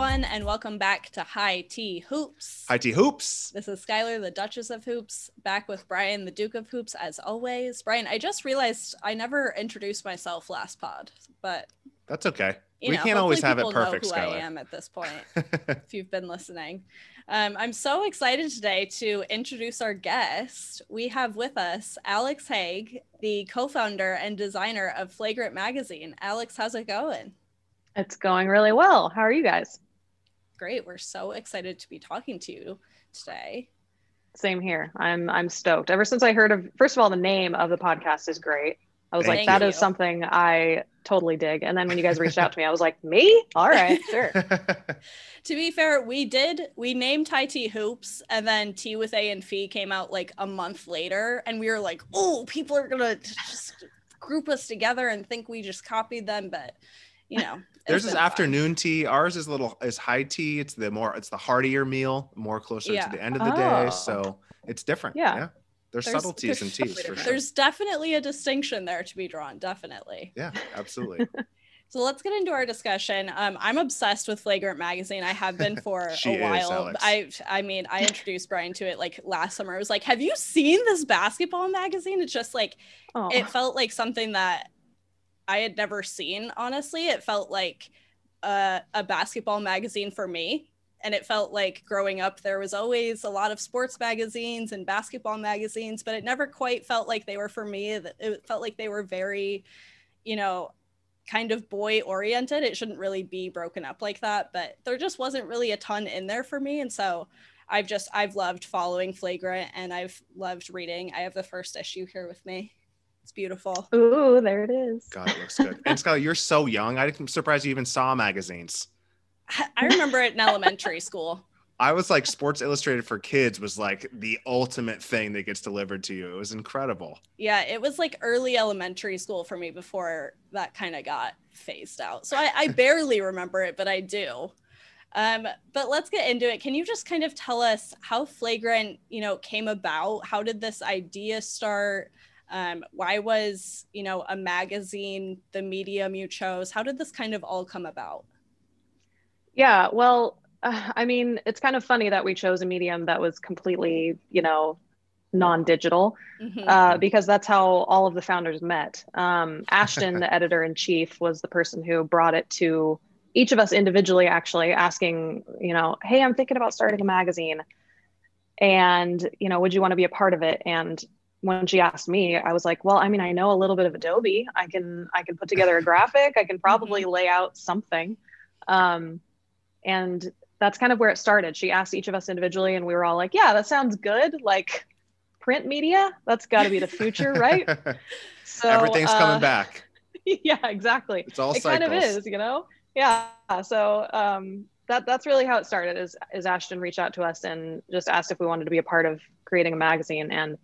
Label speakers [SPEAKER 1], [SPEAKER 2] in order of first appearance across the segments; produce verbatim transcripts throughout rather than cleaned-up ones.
[SPEAKER 1] everyone, and welcome back to High Tea Hoops.
[SPEAKER 2] High Tea Hoops.
[SPEAKER 1] This is Skylar, the Duchess of Hoops, back with Brian, the Duke of Hoops, as always. Brian, I just realized I never introduced myself last pod, but
[SPEAKER 2] that's okay.
[SPEAKER 1] You
[SPEAKER 2] we
[SPEAKER 1] know,
[SPEAKER 2] can't always have it perfect,
[SPEAKER 1] know who
[SPEAKER 2] Skylar.
[SPEAKER 1] I am at this point, if you've been listening. Um, I'm so excited today to introduce our guest. We have with us Alex Haig, the co-founder and designer of Flagrant Magazine. Alex, how's it going?
[SPEAKER 3] It's going really well. How are you guys?
[SPEAKER 1] Great. We're so excited to be talking to you today.
[SPEAKER 3] Same here. I'm I'm stoked. Ever since I heard of, first of all, the name of the podcast is great. I was
[SPEAKER 2] Thank
[SPEAKER 3] like, that
[SPEAKER 1] you.
[SPEAKER 3] is something I totally dig. And then when you guys reached out to me, I was like, me? All right, sure.
[SPEAKER 1] To be fair, we did, we named High Tea Hoops, and then Tea with A and Fee came out like a month later, and we were like, oh, people are gonna just group us together and think we just copied them, but you know.
[SPEAKER 2] There's this afternoon tea. Ours is a little is high tea. It's the more it's the heartier meal, more closer
[SPEAKER 1] yeah.
[SPEAKER 2] to the end of the
[SPEAKER 3] oh.
[SPEAKER 2] day. So it's different.
[SPEAKER 3] Yeah.
[SPEAKER 2] yeah. There's,
[SPEAKER 1] There's
[SPEAKER 2] subtleties in
[SPEAKER 1] there's,
[SPEAKER 2] teas for sure.
[SPEAKER 1] There's definitely a distinction there to be drawn. Definitely.
[SPEAKER 2] Yeah, absolutely.
[SPEAKER 1] So let's get into our discussion. Um, I'm obsessed with Flagrant Magazine. I have been for
[SPEAKER 2] She
[SPEAKER 1] a while.
[SPEAKER 2] is, Alex.
[SPEAKER 1] I I mean, I introduced Brian to it like last summer. I was like, have you seen this basketball magazine? It's just like,
[SPEAKER 3] Oh.
[SPEAKER 1] it felt like something that I had never seen, honestly. It felt like a, a basketball magazine for me. And it felt like growing up, there was always a lot of sports magazines and basketball magazines, but it never quite felt like they were for me. It felt like they were very, you know, kind of boy oriented. It shouldn't really be broken up like that, but there just wasn't really a ton in there for me. And so I've just, I've loved following Flagrant, and I've loved reading. I have the first issue here with me. It's beautiful.
[SPEAKER 3] Ooh, there it is.
[SPEAKER 2] God, it looks good. And Skylar, you're so young. I'm surprised you even saw magazines.
[SPEAKER 1] I remember it in elementary school.
[SPEAKER 2] I was like, Sports Illustrated for Kids was like the ultimate thing that gets delivered to you. It was incredible.
[SPEAKER 1] Yeah, it was like early elementary school for me before that kind of got phased out. So I, I barely remember it, but I do. Um, but let's get into it. Can you just kind of tell us how Flagrant, you know, came about? How did this idea start? Um, why was, you know, a magazine the medium you chose? How did this kind of all come about?
[SPEAKER 3] Yeah, well, uh, I mean, it's kind of funny that we chose a medium that was completely, you know, non-digital,
[SPEAKER 1] Mm-hmm.
[SPEAKER 3] uh, because that's how all of the founders met. Um, Ashton, the editor-in-chief, was the person who brought it to each of us individually, actually asking, you know, hey, I'm thinking about starting a magazine. And, you know, would you want to be a part of it? And when she asked me, I was like, well, I mean, I know a little bit of Adobe. I can, I can put together a graphic. I can probably
[SPEAKER 1] Mm-hmm.
[SPEAKER 3] lay out something. Um, and that's kind of where it started. She asked each of us individually, and we were all like, yeah, that sounds good. Like print media, that's got to be the future, right? So
[SPEAKER 2] everything's
[SPEAKER 3] uh,
[SPEAKER 2] coming back.
[SPEAKER 3] Yeah, exactly.
[SPEAKER 2] It's all
[SPEAKER 3] it
[SPEAKER 2] cycles.
[SPEAKER 3] kind of is, you know? Yeah. So um, that that's really how it started. Is is Ashton reached out to us and just asked if we wanted to be a part of creating a magazine. And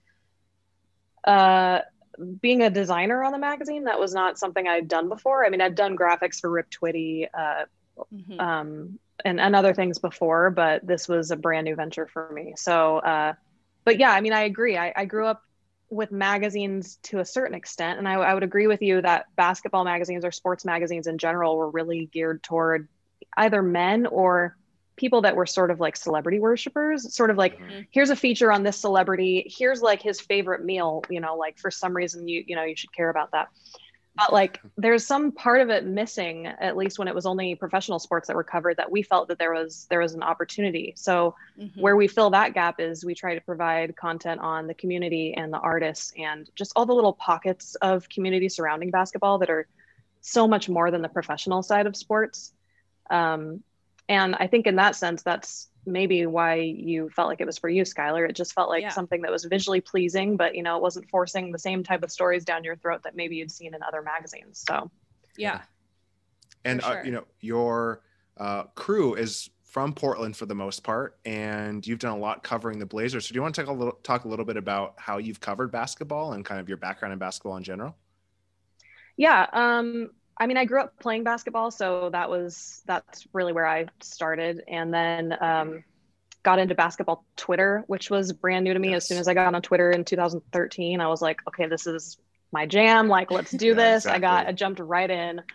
[SPEAKER 3] uh, being a designer on the magazine, that was not something I'd done before. I mean, I'd done graphics for Rip Twitty, uh,
[SPEAKER 1] Mm-hmm.
[SPEAKER 3] um, and, and other things before, but this was a brand new venture for me. So, uh, but yeah, I mean, I agree. I, I grew up with magazines to a certain extent, and I, I would agree with you that basketball magazines or sports magazines in general were really geared toward either men or people that were sort of like celebrity worshipers, sort of like,
[SPEAKER 1] Mm-hmm.
[SPEAKER 3] here's a feature on this celebrity. Here's like his favorite meal, you know, like for some reason, you, you know, you should care about that. But like, there's some part of it missing, at least when it was only professional sports that were covered, that we felt that there was there was an opportunity. So
[SPEAKER 1] Mm-hmm.
[SPEAKER 3] where we fill that gap is we try to provide content on the community and the artists and just all the little pockets of community surrounding basketball that are so much more than the professional side of sports. Um, and I think in that sense, that's maybe why you felt like it was for you, Skylar. It just felt like
[SPEAKER 1] Yeah.
[SPEAKER 3] something that was visually pleasing, but you know, it wasn't forcing the same type of stories down your throat that maybe you'd seen in other magazines. So
[SPEAKER 1] Yeah.
[SPEAKER 2] And
[SPEAKER 1] For
[SPEAKER 2] uh,
[SPEAKER 1] sure.
[SPEAKER 2] you know, your uh, crew is from Portland for the most part, and you've done a lot covering the Blazers. So do you want to talk a little talk a little bit about how you've covered basketball and kind of your background in basketball in general?
[SPEAKER 3] yeah, um, I mean, I grew up playing basketball, so that was that's really where I started, and then um, got into basketball Twitter, which was brand new to me.
[SPEAKER 2] Yes.
[SPEAKER 3] As soon as I got on Twitter in two thousand thirteen, I was like, okay, this is my jam. Like, let's do
[SPEAKER 2] Yeah,
[SPEAKER 3] this. I got,
[SPEAKER 2] exactly.
[SPEAKER 3] I jumped right in.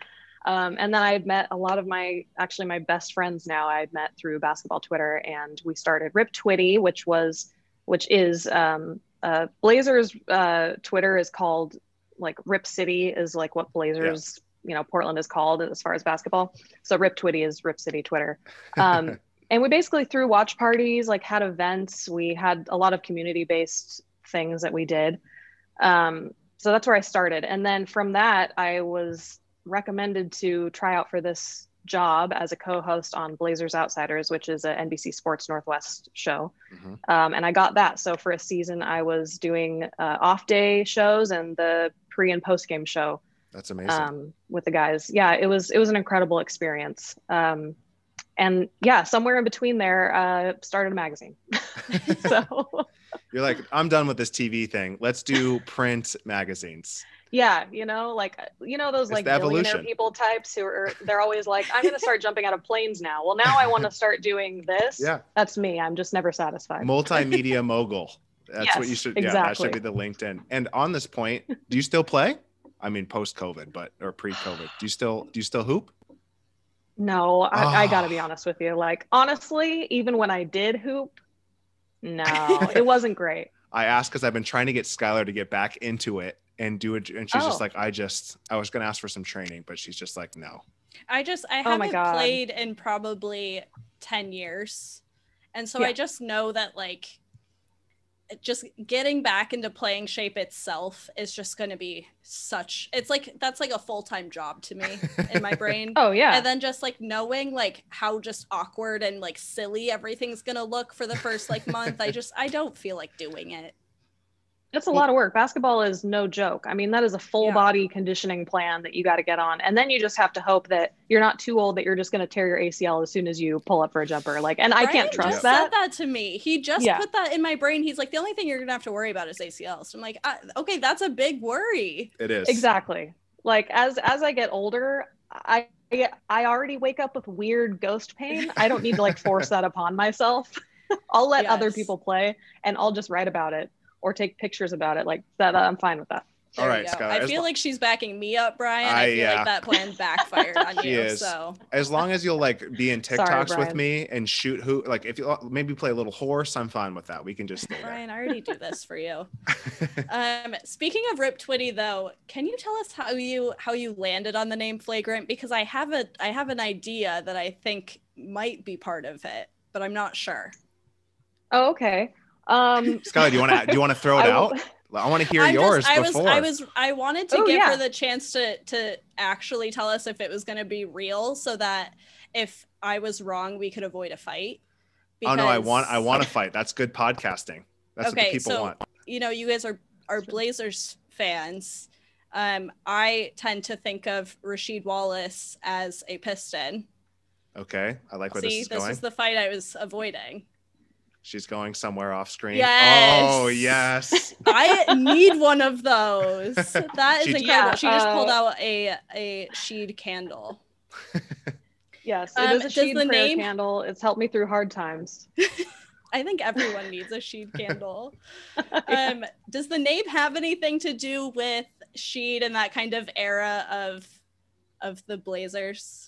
[SPEAKER 3] Um, and then I had met a lot of my, actually my best friends now I had met through basketball Twitter, and we started Rip Twitty, which was, which is, um, uh, Blazers uh, Twitter is called like Rip City is like what Blazers, yeah. you know, Portland is called as far as basketball. So Rip Twitty is Rip City Twitter. Um, and we basically threw watch parties, like had events. We had a lot of community-based things that we did. Um, so that's where I started. And then from that, I was recommended to try out for this job as a co-host on Blazers Outsiders, which is a N B C Sports Northwest show. Mm-hmm. Um, and I got that. So for a season, I was doing uh, off day shows and the pre and post game show.
[SPEAKER 2] That's amazing.
[SPEAKER 3] Um, with the guys. Yeah, it was, it was an incredible experience. Um, and yeah, somewhere in between there, uh, started a magazine. So
[SPEAKER 2] you're like, I'm done with this T V thing. Let's do print magazines.
[SPEAKER 3] Yeah, you know, like, you know, those
[SPEAKER 2] it's
[SPEAKER 3] like billionaire people types who are, they're always like, I'm going to start jumping out of planes now. Well, now I want to start doing this.
[SPEAKER 2] Yeah.
[SPEAKER 3] That's me. I'm just never satisfied.
[SPEAKER 2] Multimedia mogul. That's
[SPEAKER 3] yes,
[SPEAKER 2] what you should,
[SPEAKER 3] exactly.
[SPEAKER 2] yeah, that should be the LinkedIn. And on this point, do you still play? I mean, post COVID, but, or pre-COVID, do you still, do you still hoop?
[SPEAKER 3] No, I, oh. I gotta be honest with you. Like, honestly, even when I did hoop, no, it wasn't great.
[SPEAKER 2] I asked because I've been trying to get Skylar to get back into it and do it. And she's
[SPEAKER 3] oh.
[SPEAKER 2] just like, I just, I was going to ask for some training, but she's just like, no.
[SPEAKER 1] I just, I
[SPEAKER 3] oh
[SPEAKER 1] haven't played in probably ten years. And so yeah. I just know that like, just getting back into playing shape itself is just going to be such, it's like, that's like a full-time job to me in my brain.
[SPEAKER 3] Oh yeah.
[SPEAKER 1] And then just like knowing like how just awkward and like silly everything's going to look for the first like month. I just, I don't feel like doing it.
[SPEAKER 3] It's a lot of work. Basketball is no joke. I mean, that is a full yeah. body conditioning plan that you got to get on. And then you just have to hope that you're not too old that you're just going to tear your A C L as soon as you pull up for a jumper. Like, and Brian I can't trust
[SPEAKER 1] just
[SPEAKER 3] that.
[SPEAKER 1] said that to me. He just yeah. put that in my brain. He's like, the only thing you're going to have to worry about is A C Ls. So I'm like, I, okay, that's a big worry.
[SPEAKER 2] It is.
[SPEAKER 3] Exactly. Like as, as I get older, I, I already wake up with weird ghost pain. I don't need to like force that upon myself. I'll let yes. other people play and I'll just write about it. Or take pictures about it like that. I'm fine with that.
[SPEAKER 2] All right, Skylar.
[SPEAKER 1] I feel like she's backing me up, Brian. I, I feel
[SPEAKER 2] yeah.
[SPEAKER 1] like that plan backfired on
[SPEAKER 2] she
[SPEAKER 1] you.
[SPEAKER 2] Is.
[SPEAKER 1] So
[SPEAKER 2] as long as you'll like be in TikToks
[SPEAKER 3] Sorry,
[SPEAKER 2] with me and shoot who, like if you maybe play a little horse, I'm fine with that. We can just stay there.
[SPEAKER 1] Brian, I already do this for you. um, speaking of Rip Twitty, though, can you tell us how you how you landed on the name Flagrant? Because I have a I have an idea that I think might be part of it, but I'm not sure.
[SPEAKER 3] Oh, okay. Um,
[SPEAKER 2] Skylar, do you want to do you want to throw it out? I want to hear
[SPEAKER 1] I'm
[SPEAKER 2] yours
[SPEAKER 1] just, I
[SPEAKER 2] before.
[SPEAKER 1] was I was I wanted to
[SPEAKER 3] oh,
[SPEAKER 1] give
[SPEAKER 3] yeah.
[SPEAKER 1] her the chance to to actually tell us if it was going to be real, so that if I was wrong, we could avoid a fight.
[SPEAKER 2] Because... Oh no, I want I want to fight. That's good podcasting. That's
[SPEAKER 1] okay,
[SPEAKER 2] what the people
[SPEAKER 1] so,
[SPEAKER 2] want.
[SPEAKER 1] You know, you guys are are Blazers fans. Um, I tend to think of Rasheed Wallace as a Piston.
[SPEAKER 2] Okay, I like where
[SPEAKER 1] See,
[SPEAKER 2] this is
[SPEAKER 1] this
[SPEAKER 2] going.
[SPEAKER 1] is the fight I was avoiding.
[SPEAKER 2] She's going somewhere off screen.
[SPEAKER 1] Yes.
[SPEAKER 2] Oh, yes.
[SPEAKER 1] I need one of those. That is
[SPEAKER 2] she,
[SPEAKER 1] incredible.
[SPEAKER 3] yeah,
[SPEAKER 1] she just
[SPEAKER 3] uh,
[SPEAKER 1] pulled out a a Sheed candle.
[SPEAKER 3] Yes, it
[SPEAKER 1] um,
[SPEAKER 3] is a Sheed prayer name... candle. It's helped me through hard times.
[SPEAKER 1] I think everyone needs a Sheed candle. yeah. Um, does the name have anything to do with Sheed and that kind of era of of the Blazers?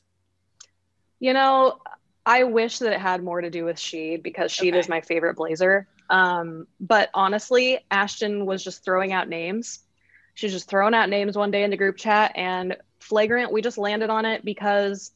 [SPEAKER 3] You know, I wish that it had more to do with Sheed because Sheed okay. is my favorite Blazer. Um, but honestly, Ashton was just throwing out names. She was just throwing out names one day in the group chat, and Flagrant, we just landed on it because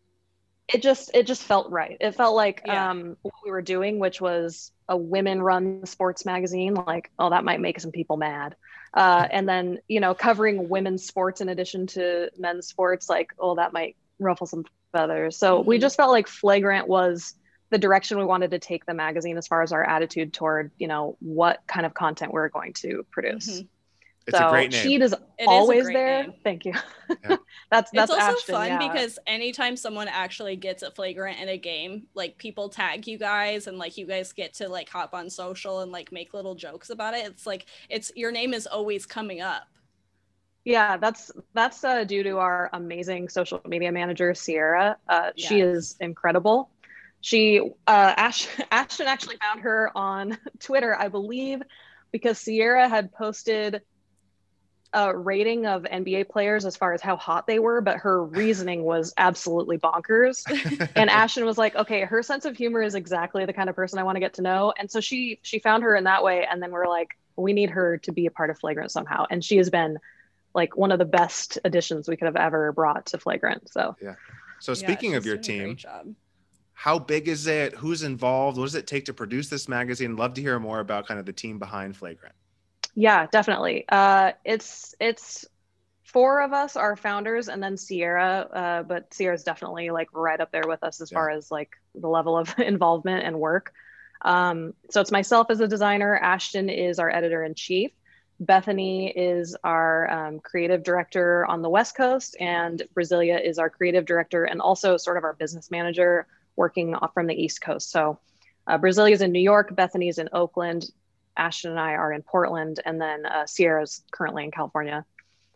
[SPEAKER 3] it just it just felt right. It felt like yeah. um, what we were doing, which was a women-run sports magazine. Like, oh, that might make some people mad. Uh, and then, you know, covering women's sports in addition to men's sports, like, oh, that might ruffle some feathers. So mm-hmm. we just felt like Flagrant was the direction we wanted to take the magazine as far as our attitude toward, you know, what kind of content we're going to produce.
[SPEAKER 2] Mm-hmm. It's
[SPEAKER 3] so
[SPEAKER 2] a great name.
[SPEAKER 3] Sheed is
[SPEAKER 1] it
[SPEAKER 3] always
[SPEAKER 1] is
[SPEAKER 3] there.
[SPEAKER 1] Name.
[SPEAKER 3] Thank you. Yeah. that's that's
[SPEAKER 1] it's also
[SPEAKER 3] Ashton,
[SPEAKER 1] fun
[SPEAKER 3] yeah.
[SPEAKER 1] because anytime someone actually gets a Flagrant in a game, like people tag you guys and like you guys get to like hop on social and like make little jokes about it. It's like it's your name is always coming up.
[SPEAKER 3] Yeah, that's that's uh, due to our amazing social media manager, Sierra. Uh, yes. She is incredible. She uh, Ash, Ashton actually found her on Twitter, I believe, because Sierra had posted uh, rating of N B A players as far as how hot they were, but her reasoning was absolutely bonkers. And Ashton was like, okay, her sense of humor is exactly the kind of person I want to get to know. And so she she found her in that way. And then we're like, we need her to be a part of Flagrant somehow. And she has been like one of the best additions we could have ever brought to Flagrant. So
[SPEAKER 2] yeah. So
[SPEAKER 1] Yeah,
[SPEAKER 2] speaking of
[SPEAKER 1] she's
[SPEAKER 2] your
[SPEAKER 1] doing a
[SPEAKER 2] team,
[SPEAKER 1] great job.
[SPEAKER 2] how big is it? Who's involved? What does it take to produce this magazine? Love to hear more about kind of the team behind Flagrant.
[SPEAKER 3] Yeah, definitely. Uh, it's it's four of us are founders, and then Sierra. Uh, but Sierra's definitely like right up there with us as
[SPEAKER 2] Yeah.
[SPEAKER 3] far as like the level of involvement and work. Um, so it's myself as a designer. Ashton is our editor in chief. Bethany is our um, creative director on the West Coast, and Brasilia is our creative director and also sort of our business manager working off from the East Coast. So uh, Brasilia is in New York, Bethany's in Oakland, Ashton and I are in Portland, and then uh, Sierra's currently in California.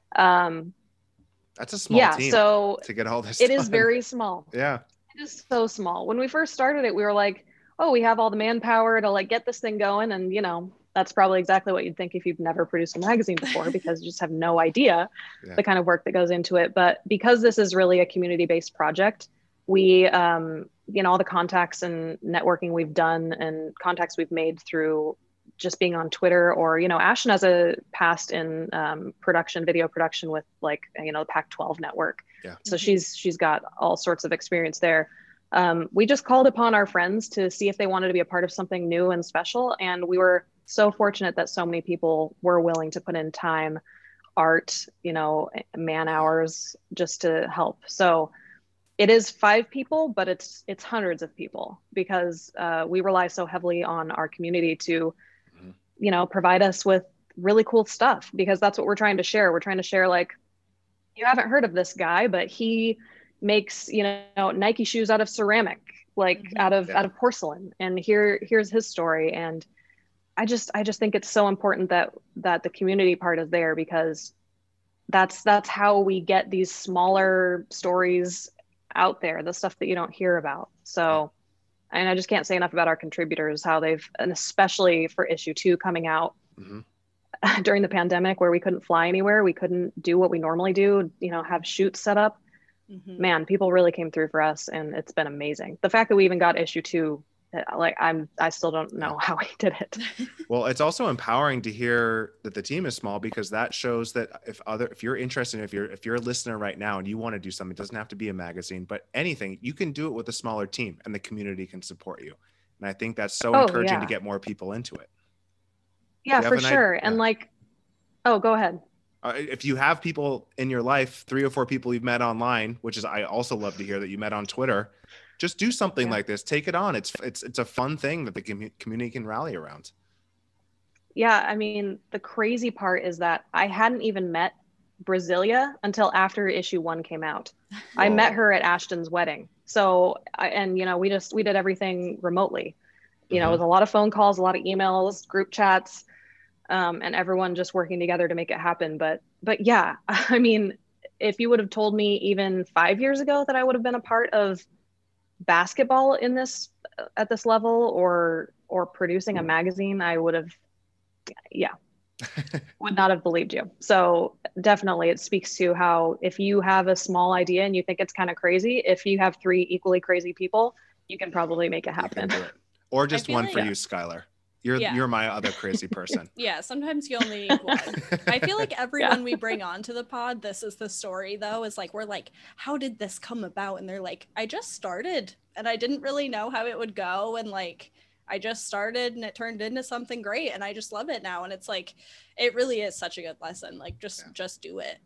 [SPEAKER 3] Um,
[SPEAKER 2] That's a small
[SPEAKER 3] yeah,
[SPEAKER 2] team
[SPEAKER 3] so
[SPEAKER 2] to get all this
[SPEAKER 3] it
[SPEAKER 2] done.
[SPEAKER 3] is very small.
[SPEAKER 2] Yeah.
[SPEAKER 3] It is so small. When we first started it, we were like, oh, we have all the manpower to like get this thing going. And, you know, that's probably exactly what you'd think if you've never produced a magazine before, because you just have no idea
[SPEAKER 2] Yeah.
[SPEAKER 3] the kind of work that goes into it. But because this is really a community-based project, we, um, you know, all the contacts and networking we've done and contacts we've made through just being on Twitter, or, you know, Ashton has a past in um, production, video production with like, you know, the Pac twelve network.
[SPEAKER 2] Yeah.
[SPEAKER 3] So
[SPEAKER 1] Mhm.
[SPEAKER 3] she's, she's got all sorts of experience there. Um, we just called upon our friends to see if they wanted to be a part of something new and special. And we were so fortunate that so many people were willing to put in time, art, you know, man hours just to help. So it is five people, but it's it's hundreds of people, because uh, we rely so heavily on our community to,
[SPEAKER 2] Mhm.
[SPEAKER 3] you know, provide us with really cool stuff, because that's what we're trying to share. We're trying to share, like, you haven't heard of this guy, but he makes, you know, Nike shoes out of ceramic, like
[SPEAKER 1] Mhm.
[SPEAKER 3] out of
[SPEAKER 2] Yeah.
[SPEAKER 3] out of porcelain. And here here's his story. And I just I just think it's so important that that the community part is there, because that's that's how we get these smaller stories out there, the stuff that you don't hear about. So, and I just can't say enough about our contributors, how they've, and especially for issue two coming out
[SPEAKER 2] Mhm.
[SPEAKER 3] during the pandemic where we couldn't fly anywhere, we couldn't do what we normally do, you know, have shoots set up.
[SPEAKER 1] Mhm.
[SPEAKER 3] Man, people really came through for us, and it's been amazing. The fact that we even got issue two, like I'm, I still don't know how we did it.
[SPEAKER 2] Well, it's also empowering to hear that the team is small, because that shows that if other, if you're interested, if you're, if you're a listener right now and you want to do something, it doesn't have to be a magazine, but anything, you can do it with a smaller team and the community can support you. And I think that's so
[SPEAKER 3] Oh,
[SPEAKER 2] encouraging
[SPEAKER 3] yeah.
[SPEAKER 2] to get more people into it.
[SPEAKER 3] Yeah,
[SPEAKER 2] Do you
[SPEAKER 3] for
[SPEAKER 2] have an
[SPEAKER 3] sure.
[SPEAKER 2] idea?
[SPEAKER 3] And like, oh, go ahead.
[SPEAKER 2] Uh, if you have people in your life, three or four people you've met online, which is, I also love to hear that you met on Twitter, just do something
[SPEAKER 3] Yeah.
[SPEAKER 2] like this. Take it on. It's, it's, it's a fun thing that the commu- community can rally around.
[SPEAKER 3] Yeah, I mean, the crazy part is that I hadn't even met Brasilia until after issue one came out. I met
[SPEAKER 2] Whoa.
[SPEAKER 3] her at Ashton's wedding. So, I, and you know, we just, we did everything remotely. You know, it was a lot of phone calls, a lot of emails, group chats, um, and everyone just working together to make it happen. But, but yeah, I mean, if you would have told me even five years ago that I would have been a part of basketball in this, at this level, or, or producing a magazine, I would have, yeah, would not have believed you. So definitely it speaks to how, if you have a small idea and you think it's kind of crazy, if you have three equally crazy people, you can probably make it
[SPEAKER 2] You can
[SPEAKER 3] happen.
[SPEAKER 2] do it. Or just
[SPEAKER 1] feel
[SPEAKER 2] one
[SPEAKER 1] like-
[SPEAKER 2] for you, Skylar. You're,
[SPEAKER 1] Yeah.
[SPEAKER 2] you're my other crazy person.
[SPEAKER 1] Yeah, sometimes you only need one. I feel like everyone
[SPEAKER 3] Yeah.
[SPEAKER 1] we bring onto the pod, this is the story though, is like, we're like, how did this come about? And they're like, I just started and I didn't really know how it would go. And like, I just started and it turned into something great and I just love it now. And it's like, it really is such a good lesson. Like just,
[SPEAKER 2] Yeah.
[SPEAKER 1] just do it.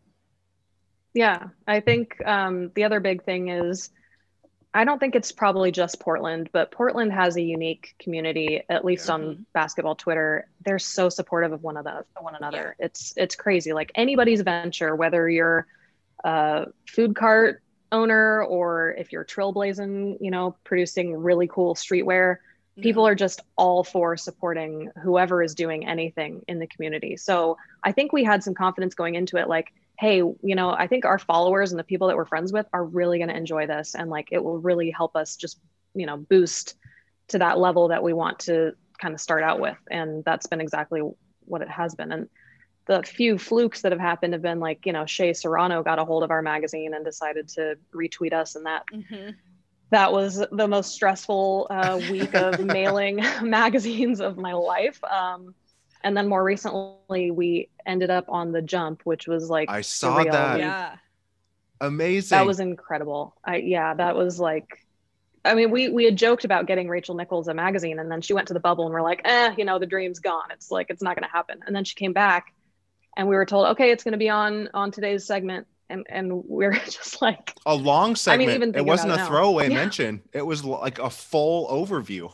[SPEAKER 3] Yeah, I think um, the other big thing is, I don't think it's probably just Portland, but Portland has a unique community, at least
[SPEAKER 2] Yeah.
[SPEAKER 3] on
[SPEAKER 1] Mhm.
[SPEAKER 3] basketball Twitter. They're so supportive of one another, one another. It's it's crazy. Like anybody's venture, whether you're a food cart owner or if you're trailblazing, you know, producing really cool streetwear, people are just all for supporting whoever is doing anything in the community. So I think we had some confidence going into it, like, hey, you know, I think our followers and the people that we're friends with are really going to enjoy this. And like, it will really help us just, you know, boost to that level that we want to kind of start out with. And that's been exactly what it has been. And the few flukes that have happened have been like, you know, Shea Serrano got a hold of our magazine and decided to retweet us, and that
[SPEAKER 1] Mm-hmm.
[SPEAKER 3] that was the most stressful uh, week of mailing magazines of my life. Um, and then more recently, we ended up on The Jump, which was like
[SPEAKER 2] I saw
[SPEAKER 3] surreal.
[SPEAKER 2] that.
[SPEAKER 3] We-
[SPEAKER 1] Yeah.
[SPEAKER 2] Amazing.
[SPEAKER 3] That was incredible. I yeah, that was like, I mean, we we had joked about getting Rachel Nichols a magazine, and then she went to the bubble, and we're like, eh, you know, the dream's gone. It's like it's not going to happen. And then she came back, and we were told, okay, it's going to be on on today's segment, and and we're just like,
[SPEAKER 2] a long segment.
[SPEAKER 3] I mean, even
[SPEAKER 2] it
[SPEAKER 3] thinking
[SPEAKER 2] wasn't
[SPEAKER 3] about
[SPEAKER 2] a
[SPEAKER 3] it now.
[SPEAKER 2] throwaway
[SPEAKER 3] Yeah.
[SPEAKER 2] mention. It was like a full overview.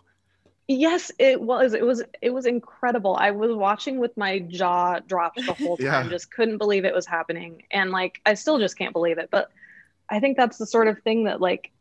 [SPEAKER 3] Yes, it was. It was. It was incredible. I was watching with my jaw dropped the whole time.
[SPEAKER 2] Yeah.
[SPEAKER 3] Just couldn't believe it was happening, and like I still just can't believe it. But I think that's the sort of thing that like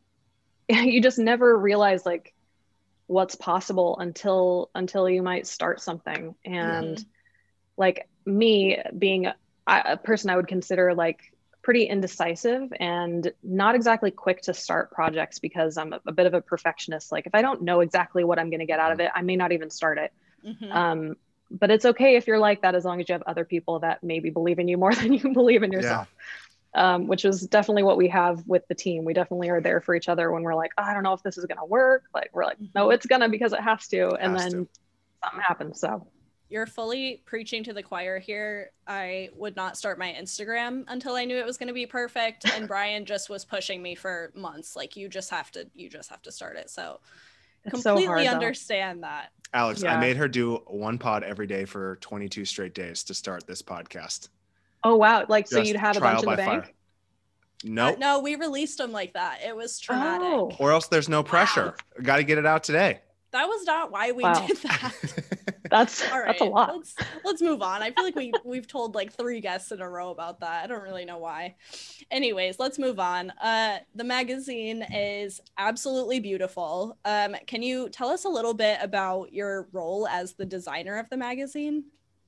[SPEAKER 3] you just never realize like what's possible until until you might start something. And
[SPEAKER 1] Mhm.
[SPEAKER 3] like me being a, a person I would consider like pretty indecisive and not exactly quick to start projects because I'm a, a bit of a perfectionist. Like if I don't know exactly what I'm going to get out of it, I may not even start it.
[SPEAKER 1] Mhm.
[SPEAKER 3] Um, but it's okay if you're like that, as long as you have other people that maybe believe in you more than you believe in yourself. Um, which is definitely what we have with the team. We definitely are there for each other when we're like, oh, I don't know if this is going to work. Like we're like, no, it's gonna, because it has to. And
[SPEAKER 2] Has
[SPEAKER 3] then
[SPEAKER 2] to.
[SPEAKER 3] something happens. So
[SPEAKER 1] You're fully preaching to the choir here. I would not start my Instagram until I knew it was going to be perfect, and Brian just was pushing me for months. Like you just have to, you just have to start it. So
[SPEAKER 3] it's so
[SPEAKER 1] completely
[SPEAKER 3] hard, though.
[SPEAKER 1] understand that.
[SPEAKER 2] Alex, I
[SPEAKER 3] Yeah.
[SPEAKER 2] made her do one pod every day for twenty-two straight days to start this podcast.
[SPEAKER 3] Oh, wow. Like, so
[SPEAKER 2] Just
[SPEAKER 3] you'd have a
[SPEAKER 2] trial
[SPEAKER 3] bunch in the
[SPEAKER 2] by fire.
[SPEAKER 3] bank?
[SPEAKER 2] No,
[SPEAKER 1] Uh, no, we released them like that. It was traumatic.
[SPEAKER 3] Oh.
[SPEAKER 2] or else there's no pressure. Got to get it out today.
[SPEAKER 1] That was not why we
[SPEAKER 3] Wow.
[SPEAKER 1] did that.
[SPEAKER 3] That's,
[SPEAKER 1] All right,
[SPEAKER 3] that's a lot.
[SPEAKER 1] Let's let's move on. I feel like we we've told like three guests in a row about that. I don't really know why. Anyways, let's move on. Uh, the magazine is absolutely beautiful. Um, can you tell us a little bit about your role as the designer of the magazine?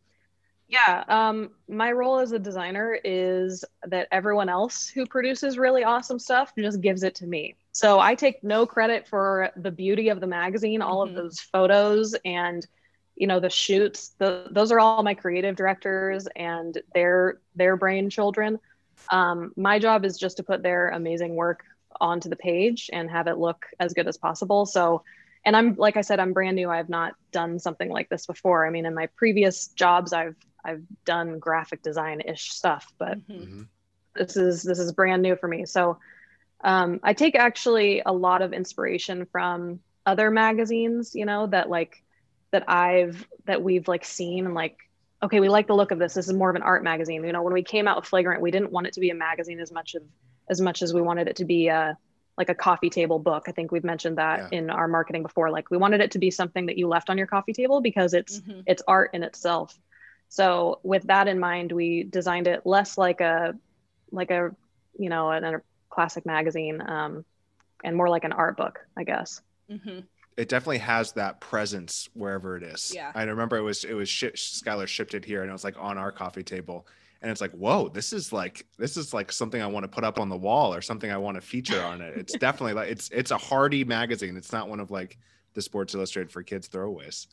[SPEAKER 3] Yeah, um, my role as a designer is that everyone else who produces really awesome stuff just gives it to me. So I take no credit for the beauty of the magazine, all
[SPEAKER 1] Mhm.
[SPEAKER 3] of those photos and, you know, the shoots. The, those are all my creative directors and their their brain children. Um, my job is just to put their amazing work onto the page and have it look as good as possible. So, and I'm like I said, I'm brand new. I've not done something like this before. I mean, in my previous jobs, I've I've done graphic design-ish stuff, but
[SPEAKER 1] Mhm.
[SPEAKER 2] Mhm.
[SPEAKER 3] this is this is brand new for me. So um, I take actually a lot of inspiration from other magazines, you know, that like that I've that we've like seen and like, okay, we like the look of this. This is more of an art magazine. You know, when we came out with Flagrant, we didn't want it to be a magazine as much of as much as we wanted it to be a like a coffee table book. I think we've mentioned that
[SPEAKER 2] Yeah.
[SPEAKER 3] in our marketing before. Like we wanted it to be something that you left on your coffee table because it's
[SPEAKER 1] Mhm.
[SPEAKER 3] it's art in itself. So with that in mind, we designed it less like a like a you know a, a classic magazine um, and more like an art book, I guess.
[SPEAKER 1] Mhm.
[SPEAKER 2] It definitely has that presence wherever it is.
[SPEAKER 1] Yeah.
[SPEAKER 2] I remember it was it was shi Skylar shipped it here, and it was like on our coffee table, and it's like, whoa, this is like this is like something I want to put up on the wall or something I want to feature on it. It's definitely like it's it's a hardy magazine. It's not one of like the Sports Illustrated for Kids throwaways.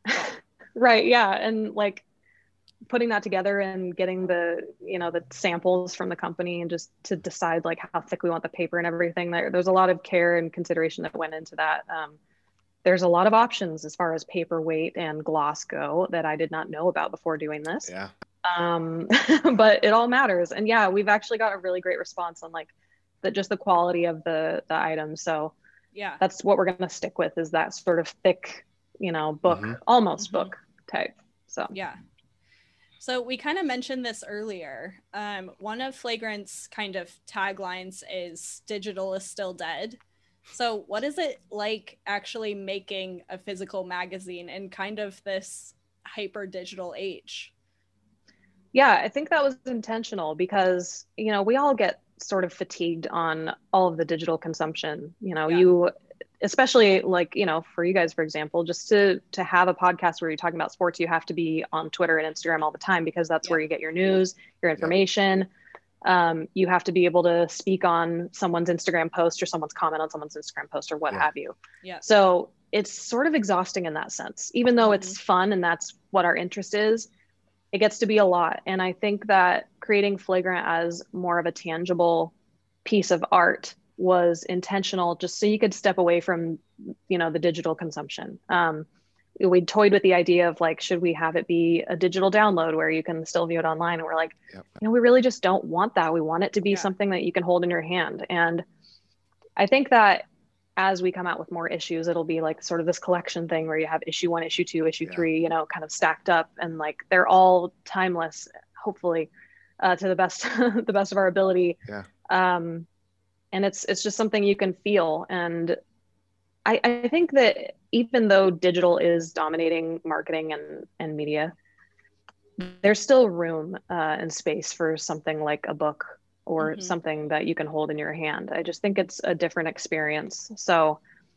[SPEAKER 3] Right. Yeah. And like putting that together and getting the you know the samples from the company and just to decide like how thick we want the paper and everything, there there's a lot of care and consideration that went into that. Um, there's a lot of options as far as paper weight and gloss go that I did not know about before doing this.
[SPEAKER 2] Yeah.
[SPEAKER 3] Um, but it all matters. And yeah, we've actually got a really great response on like the just the quality of the the items. So
[SPEAKER 1] Yeah.
[SPEAKER 3] that's what we're going to stick with, is that sort of thick, you know, book,
[SPEAKER 2] Mhm.
[SPEAKER 3] almost
[SPEAKER 1] Mhm.
[SPEAKER 3] book type. So
[SPEAKER 1] Yeah. So we kind of mentioned this earlier. Um, one of Flagrant's kind of taglines is "Digital is still dead." So what is it like actually making a physical magazine in kind of this hyper digital age?
[SPEAKER 3] yeah, I think that was intentional because, you know, we all get sort of fatigued on all of the digital consumption. You know,
[SPEAKER 1] Yeah.
[SPEAKER 3] you, especially like, you know, for you guys, for example, just to to have a podcast where you're talking about sports, you have to be on Twitter and Instagram all the time because that's
[SPEAKER 1] Yeah.
[SPEAKER 3] where you get your news, your information. Um, you have to be able to speak on someone's Instagram post or someone's comment on someone's Instagram post or what
[SPEAKER 2] Yeah.
[SPEAKER 3] have you.
[SPEAKER 1] Yeah.
[SPEAKER 3] So it's sort of exhausting in that sense, even though it's fun and that's what our interest is. it gets to be a lot. And I think that creating Flagrant as more of a tangible piece of art was intentional, just so you could step away from, you know, the digital consumption. Um, we toyed with the idea of like, should we have it be a digital download where you can still view it online? And we're like, yep. you know, we really just don't want that. We want it to be yeah. something that you can hold in your hand. And I think that as we come out with more issues, it'll be like sort of this collection thing where you have issue one, issue two, issue yeah. three, you know, kind of stacked up, and like they're all timeless, hopefully, uh, to the best, the best of our ability.
[SPEAKER 2] Yeah.
[SPEAKER 3] Um, and it's it's just something you can feel. And I, I think that even though digital is dominating marketing and, and media, there's still room uh, and space for something like a book or mm-hmm. something that you can hold in your hand. I just think it's a different experience. So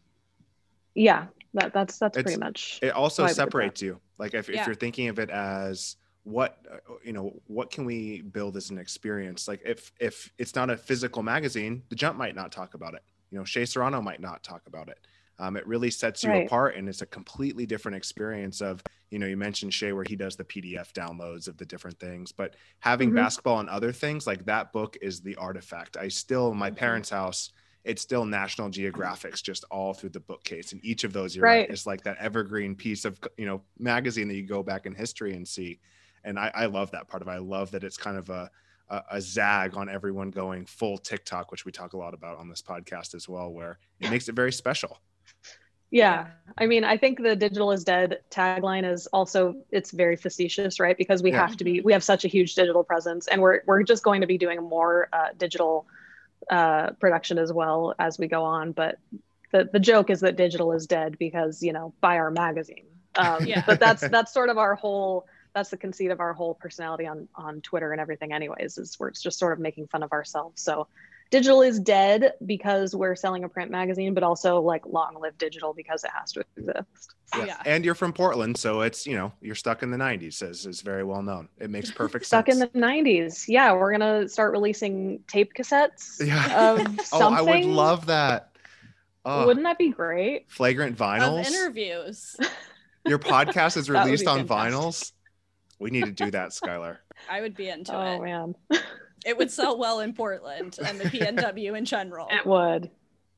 [SPEAKER 3] yeah, that, that's that's it's, pretty much.
[SPEAKER 2] It also separates you. Like if,
[SPEAKER 1] yeah.
[SPEAKER 2] if you're thinking of it as what, you know, what can we build as an experience? Like if if it's not a physical magazine, The Jump might not talk about it. You know, Shea Serrano might not talk about it. Um, it really sets you
[SPEAKER 3] right.
[SPEAKER 2] apart, and it's a completely different experience of, you know, you mentioned Shea where he does the P D F downloads of the different things, but having mm-hmm. basketball and other things, like that book is the artifact. I still, in my mm-hmm. parents' house, it's still National Geographics just all through the bookcase. And each of those, you're right, right, is like that evergreen piece of, you know, magazine that you go back in history and see. And I, I love that part of it. I love that it's kind of a, a, a zag on everyone going full TikTok, which we talk a lot about on this podcast as well, where it makes it very special.
[SPEAKER 3] Yeah. I mean, I think the digital is dead tagline is also, it's very facetious, right? Because we yeah. have to be, we have such a huge digital presence, and we're, we're just going to be doing more uh, digital uh, production as well as we go on. But the, the joke is that digital is dead because, you know, buy our magazine. Um, yeah. But that's, that's sort of our whole, that's the conceit of our whole personality on, on Twitter and everything anyways, is we're just sort of making fun of ourselves. So digital is dead because we're selling a print magazine, but also like long live digital because it has to exist.
[SPEAKER 2] Yeah. yeah. And you're from Portland, so it's, you know, you're stuck in the nineties, as is very well known. It makes perfect
[SPEAKER 3] stuck
[SPEAKER 2] sense.
[SPEAKER 3] Stuck in the nineties. Yeah. We're going to start releasing tape cassettes
[SPEAKER 2] yeah.
[SPEAKER 3] of something.
[SPEAKER 2] Oh, I would love that. Oh.
[SPEAKER 3] Wouldn't that be great?
[SPEAKER 2] Flagrant vinyls.
[SPEAKER 1] Of interviews.
[SPEAKER 2] Your podcast is released on fantastic. Vinyls. We need to do that, Skylar.
[SPEAKER 1] I would be into
[SPEAKER 3] oh,
[SPEAKER 1] it.
[SPEAKER 3] Oh man.
[SPEAKER 1] It would sell well in Portland and the P N W in general.
[SPEAKER 3] It would.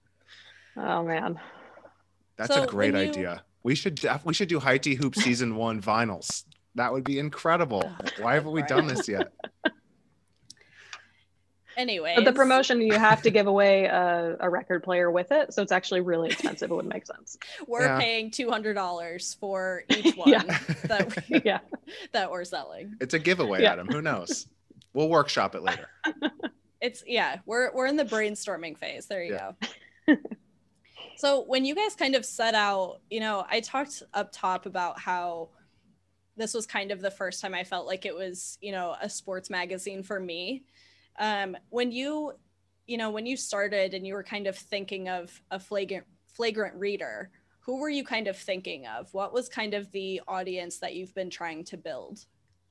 [SPEAKER 3] Oh man.
[SPEAKER 2] That's so a great you... idea. We should we should do High Tea Hoop season one vinyls. That would be incredible. Why haven't we done this yet?
[SPEAKER 1] Anyway,
[SPEAKER 3] the promotion, you have to give away a, a record player with it, so it's actually really expensive. It wouldn't make sense.
[SPEAKER 1] We're yeah. paying two hundred dollars for each one
[SPEAKER 3] yeah.
[SPEAKER 1] that we,
[SPEAKER 3] yeah.
[SPEAKER 1] that we're selling.
[SPEAKER 2] It's a giveaway, yeah. Adam. Who knows? We'll workshop it later.
[SPEAKER 1] It's yeah, we're we're in the brainstorming phase. There you
[SPEAKER 2] yeah.
[SPEAKER 1] go. So when you guys kind of set out, you know, I talked up top about how this was kind of the first time I felt like it was, you know, a sports magazine for me. Um, when you, you know, when you started and you were kind of thinking of a flagrant flagrant reader, who were you kind of thinking of? What was kind of the audience that you've been trying to build?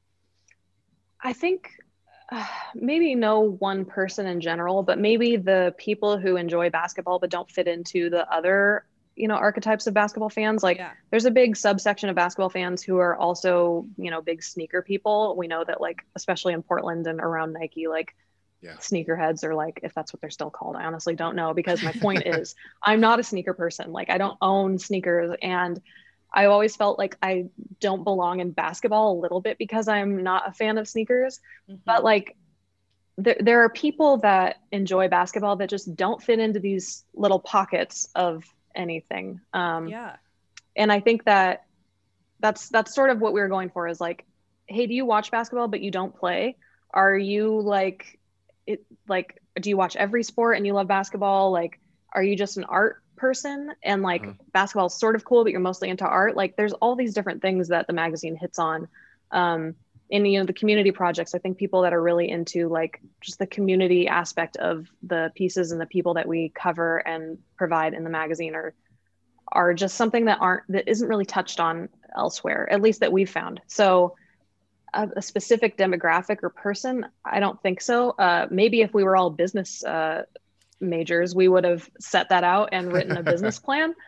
[SPEAKER 3] I think uh, maybe no one person in general, but maybe the people who enjoy basketball but don't fit into the other, you know, archetypes of basketball fans. Like yeah. there's a big subsection of basketball fans who are also, you know, big sneaker people. We know that, like, especially in Portland and around Nike, like yeah. sneakerheads are, like, if that's what they're still called, I honestly don't know, because my point is I'm not a sneaker person. Like, I don't own sneakers, and I always felt like I don't belong in basketball a little bit because I'm not a fan of sneakers. Mm-hmm. But like there, there are people that enjoy basketball that just don't fit into these little pockets of anything. Um,
[SPEAKER 1] yeah.
[SPEAKER 3] And I think that that's, that's sort of what we were going for, is like, hey, do you watch basketball, but you don't play? Are you like, it, like, do you watch every sport and you love basketball? Like, are you just an art person and like mm-hmm. basketball is sort of cool, but you're mostly into art? Like, there's all these different things that the magazine hits on. Um, and, you know, the community projects, I think people that are really into like just the community aspect of the pieces and the people that we cover and provide in the magazine are, are just something that aren't, that isn't really touched on elsewhere, at least that we've found. So a, a specific demographic or person, I don't think so. Uh, maybe if we were all business uh, majors, we would have set that out and written a business plan.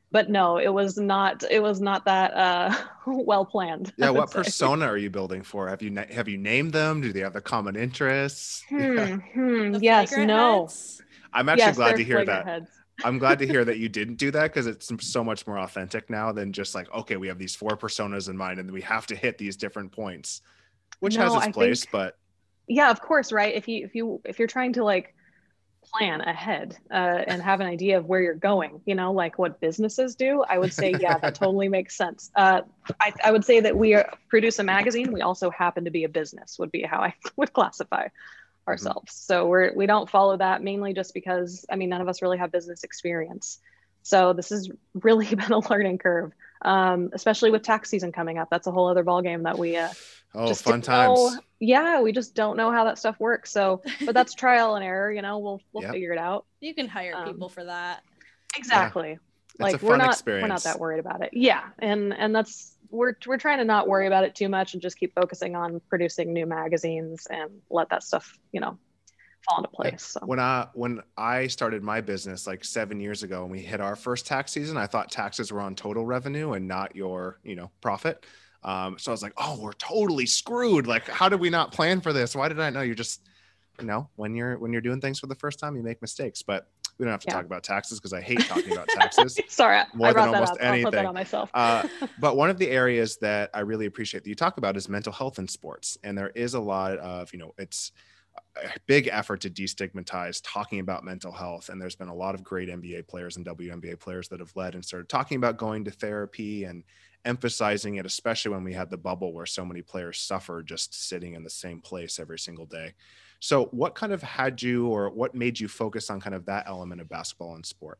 [SPEAKER 3] but no, it was not. It was not that uh, well planned.
[SPEAKER 2] Yeah,
[SPEAKER 3] I would
[SPEAKER 2] what
[SPEAKER 3] say.
[SPEAKER 2] persona are you building for? Have you na- have you named them? Do they have the common interests? Yeah.
[SPEAKER 3] Hmm. Hmm.
[SPEAKER 1] The
[SPEAKER 3] Yes.
[SPEAKER 1] flagrant
[SPEAKER 3] No.
[SPEAKER 1] heads.
[SPEAKER 2] I'm actually
[SPEAKER 3] Yes,
[SPEAKER 2] glad
[SPEAKER 3] they're
[SPEAKER 2] to hear
[SPEAKER 3] flagrant
[SPEAKER 2] that.
[SPEAKER 3] heads.
[SPEAKER 2] I'm glad to hear that you didn't do that because it's so much more authentic now than just like, okay, we have these four personas in mind and we have to hit these different points, which has
[SPEAKER 3] No,
[SPEAKER 2] its
[SPEAKER 3] I
[SPEAKER 2] place,
[SPEAKER 3] think,
[SPEAKER 2] but
[SPEAKER 3] yeah, of course, right? If you if you if you're trying to like plan ahead uh, and have an idea of where you're going, you know, like what businesses do, I would say, yeah, that totally makes sense. Uh, I, I would say that we are, produce a magazine. We also happen to be a business, would be how I would classify ourselves. Mm-hmm. So we're, we don't follow that mainly just because, I mean, none of us really have business experience. So this has really been a learning curve, um, especially with tax season coming up. That's a whole other ballgame that we uh,
[SPEAKER 2] oh,
[SPEAKER 3] just
[SPEAKER 2] fun
[SPEAKER 3] times.
[SPEAKER 2] Know,
[SPEAKER 3] yeah, we just don't know how that stuff works. So, but that's trial and error. You know, we'll we'll yep. figure it out.
[SPEAKER 1] You can hire um, people for that.
[SPEAKER 3] Exactly. Yeah. Like we're not experience. we're not that worried about it. Yeah, and and that's we're we're trying to not worry about it too much and just keep focusing on producing new magazines and let that stuff, you know, fall into place. So
[SPEAKER 2] when I when I started my business like seven years ago and we hit our first tax season, I thought taxes were on total revenue and not your, you know, profit. Um, so I was like, oh, we're totally screwed. Like, how did we not plan for this? Why did I know? You're just, you know, when you're when you're doing things for the first time, you make mistakes. But we don't have to yeah. talk about taxes because I hate talking about taxes.
[SPEAKER 3] Sorry,
[SPEAKER 2] more
[SPEAKER 3] I brought
[SPEAKER 2] than
[SPEAKER 3] that
[SPEAKER 2] almost
[SPEAKER 3] up.
[SPEAKER 2] anything.
[SPEAKER 3] I'll put that on myself.
[SPEAKER 2] uh, but one of the areas that I really appreciate that you talk about is mental health in sports, and there is a lot of, you know, it's a big effort to destigmatize talking about mental health. And there's been a lot of great N B A players and W N B A players that have led and started talking about going to therapy and emphasizing it, especially when we had the bubble where so many players suffer just sitting in the same place every single day. So what kind of had you, or what made you focus on kind of that element of basketball and sport?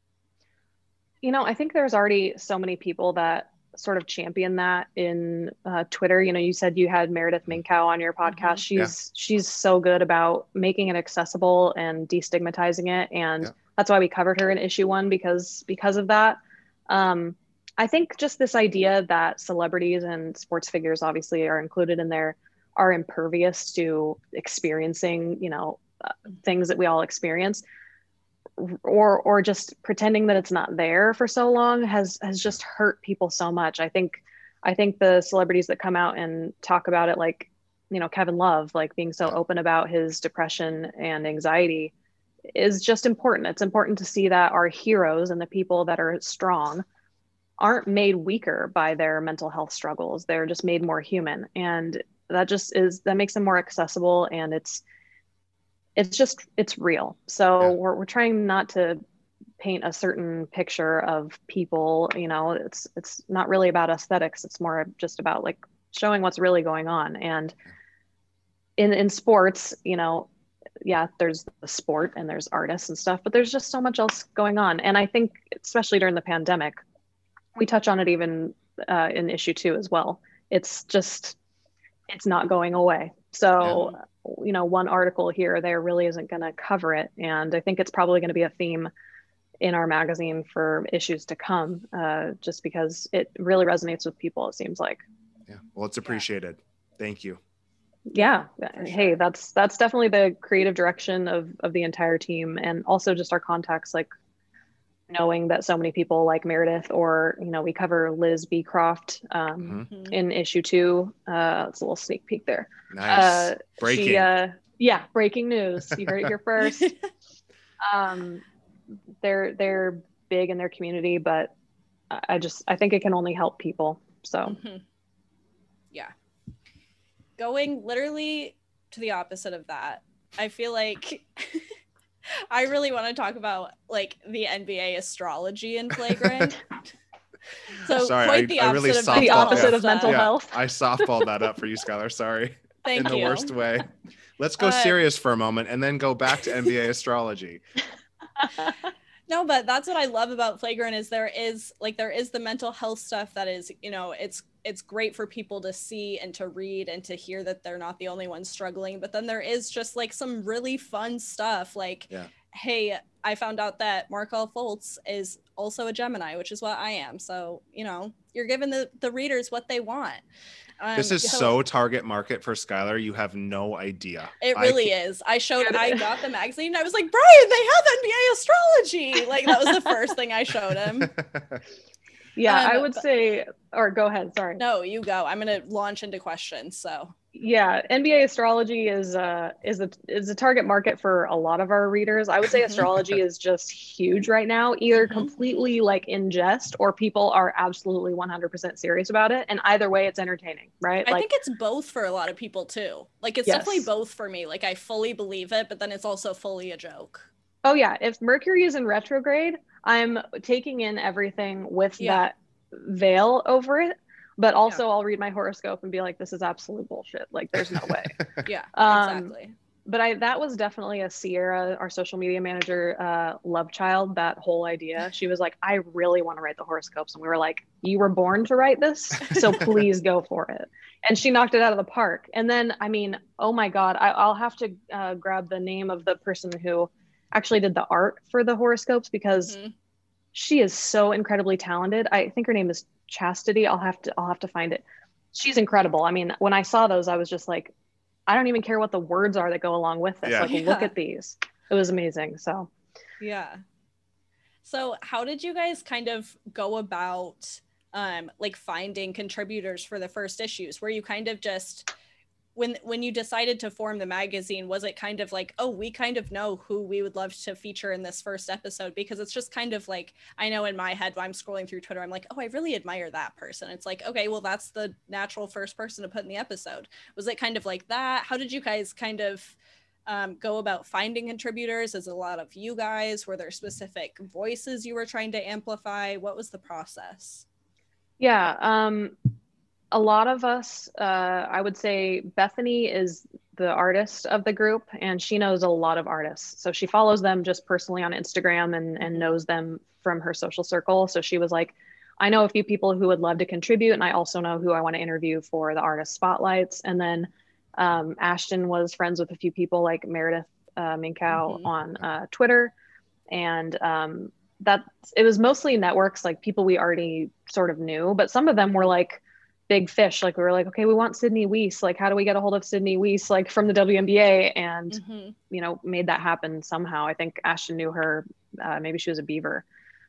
[SPEAKER 3] You know, I think there's already so many people that sort of champion that in uh, Twitter. You know, you said you had Meredith Minkow on your podcast. Mm-hmm. She's, yeah. she's so good about making it accessible and destigmatizing it. And yeah. that's why we covered her in issue one, because, because of that. Um, I think just this idea that celebrities and sports figures obviously are included in there are impervious to experiencing, you know, uh, things that we all experience, or or just pretending that it's not there for so long has has just hurt people so much. I think I think the celebrities that come out and talk about it, like, you know, Kevin Love, like being so open about his depression and anxiety, is just important. It's important to see that our heroes and the people that are strong aren't made weaker by their mental health struggles. They're just made more human. And that just is, that makes them more accessible. And it's, it's just, it's real. So yeah. we're, we're trying not to paint a certain picture of people, you know, it's, it's not really about aesthetics. It's more just about like showing what's really going on. And in, in sports, you know, yeah, there's the sport and there's artists and stuff, but there's just so much else going on. And I think, especially during the pandemic, we touch on it even uh, in issue two as well. It's just, it's not going away. So, yeah. you know, one article here or there really isn't going to cover it. And I think it's probably going to be a theme in our magazine for issues to come, uh, just because it really resonates with people, it seems like.
[SPEAKER 2] Yeah, well, it's appreciated. Yeah. Thank you.
[SPEAKER 3] Yeah. Sure. Hey, that's, that's definitely the creative direction of, of the entire team. And also just our contacts, like knowing that so many people like Meredith, or, you know, we cover Liz Beecroft um, mm-hmm. in issue two. Uh, it's a little sneak peek there.
[SPEAKER 2] Nice. Uh, breaking.
[SPEAKER 3] She, uh, yeah. Breaking news. You heard it here first. um, they're, they're big in their community, but I just, I think it can only help people. So
[SPEAKER 1] mm-hmm. yeah. Going literally to the opposite of that, I feel like I really want to talk about like the N B A astrology in Flagrant. So
[SPEAKER 2] sorry,
[SPEAKER 1] quite
[SPEAKER 2] I,
[SPEAKER 1] the
[SPEAKER 2] I
[SPEAKER 1] opposite
[SPEAKER 2] really
[SPEAKER 1] of,
[SPEAKER 3] the opposite
[SPEAKER 1] yeah.
[SPEAKER 3] of mental
[SPEAKER 2] yeah,
[SPEAKER 3] health.
[SPEAKER 2] I softballed that up for you, Skylar. Sorry.
[SPEAKER 1] Thank
[SPEAKER 2] in the
[SPEAKER 1] you.
[SPEAKER 2] worst way. Let's go uh, serious for a moment and then go back to N B A astrology.
[SPEAKER 1] No, but that's what I love about Flagrant is there is like there is the mental health stuff that is, you know, it's it's great for people to see and to read and to hear that they're not the only ones struggling. But then there is just like some really fun stuff like, yeah. hey, I found out that Markelle Fultz is also a Gemini, which is what I am. So, you know, you're giving the, the readers what they want. Um,
[SPEAKER 2] this is
[SPEAKER 1] so,
[SPEAKER 2] so target market for Skylar. You have no idea.
[SPEAKER 1] It
[SPEAKER 2] I
[SPEAKER 1] really
[SPEAKER 2] can't-
[SPEAKER 1] is. I showed, I got the magazine. I was like, Brian, they have N B A astrology. Like that was the first thing I showed him.
[SPEAKER 3] Yeah,
[SPEAKER 1] Um,
[SPEAKER 3] I would
[SPEAKER 1] but-
[SPEAKER 3] say, or go ahead, sorry.
[SPEAKER 1] No, you go. I'm going to launch into questions. So
[SPEAKER 3] Yeah, N B A astrology is uh is a is a target market for a lot of our readers. I would say
[SPEAKER 1] Mhm.
[SPEAKER 3] astrology is just huge right now, either
[SPEAKER 1] Mhm.
[SPEAKER 3] completely like in jest or people are absolutely one hundred percent serious about it. And either way, it's entertaining, right?
[SPEAKER 1] I
[SPEAKER 3] like,
[SPEAKER 1] think it's both for a lot of people too. Like it's
[SPEAKER 3] Yes.
[SPEAKER 1] definitely both for me. Like I fully believe it, but then it's also fully a joke.
[SPEAKER 3] oh yeah, if Mercury is in retrograde, I'm taking in everything with
[SPEAKER 1] Yeah.
[SPEAKER 3] that veil over it. But also, I'll read my horoscope and be like, "This is absolute bullshit. Like, there's no way."
[SPEAKER 1] Yeah,
[SPEAKER 3] Um,
[SPEAKER 1] exactly.
[SPEAKER 3] but I that was definitely a Sierra, our social media manager, uh, love child. That whole idea. She was like, "I really want to write the horoscopes," and we were like, "You were born to write this, so please go for it." And she knocked it out of the park. And then, I mean, oh my God, I, I'll have to uh, grab the name of the person who actually did the art for the horoscopes because
[SPEAKER 1] Mhm.
[SPEAKER 3] she is so incredibly talented. I think her name is Chastity. I'll have to I'll have to find it. She's incredible. I mean, when I saw those, I was just like, I don't even care what the words are that go along with this.
[SPEAKER 2] Yeah.
[SPEAKER 3] Like,
[SPEAKER 1] Yeah.
[SPEAKER 3] look at these. It was amazing. So
[SPEAKER 1] Yeah. So how did you guys kind of go about um like finding contributors for the first issues? Were you kind of just when when you decided to form the magazine, was it kind of like, oh, we kind of know who we would love to feature in this first episode? Because it's just kind of like, I know in my head when I'm scrolling through Twitter, I'm like, oh, I really admire that person. It's like, okay, well, that's the natural first person to put in the episode. Was it kind of like that? How did you guys kind of um, go about finding contributors? Is it a lot of you guys? Were there specific voices you were trying to amplify? What was the process?
[SPEAKER 3] yeah, um, a lot of us, uh, I would say Bethany is the artist of the group and she knows a lot of artists. So she follows them just personally on Instagram and, and knows them from her social circle. So she was like, I know a few people who would love to contribute. And I also know who I want to interview for the artist spotlights. And then um, Ashton was friends with a few people like Meredith uh, Minkow
[SPEAKER 1] Mhm.
[SPEAKER 3] on uh, Twitter. And um, that it was mostly networks, like people we already sort of knew, but some of them were like big fish. Like we were like, okay, we want Sydney Weiss. Like, how do we get a hold of Sydney Weiss, like from the W N B A? And,
[SPEAKER 1] Mhm.
[SPEAKER 3] you know, made that happen somehow. I think Ashton knew her. Uh, maybe she was a Beaver.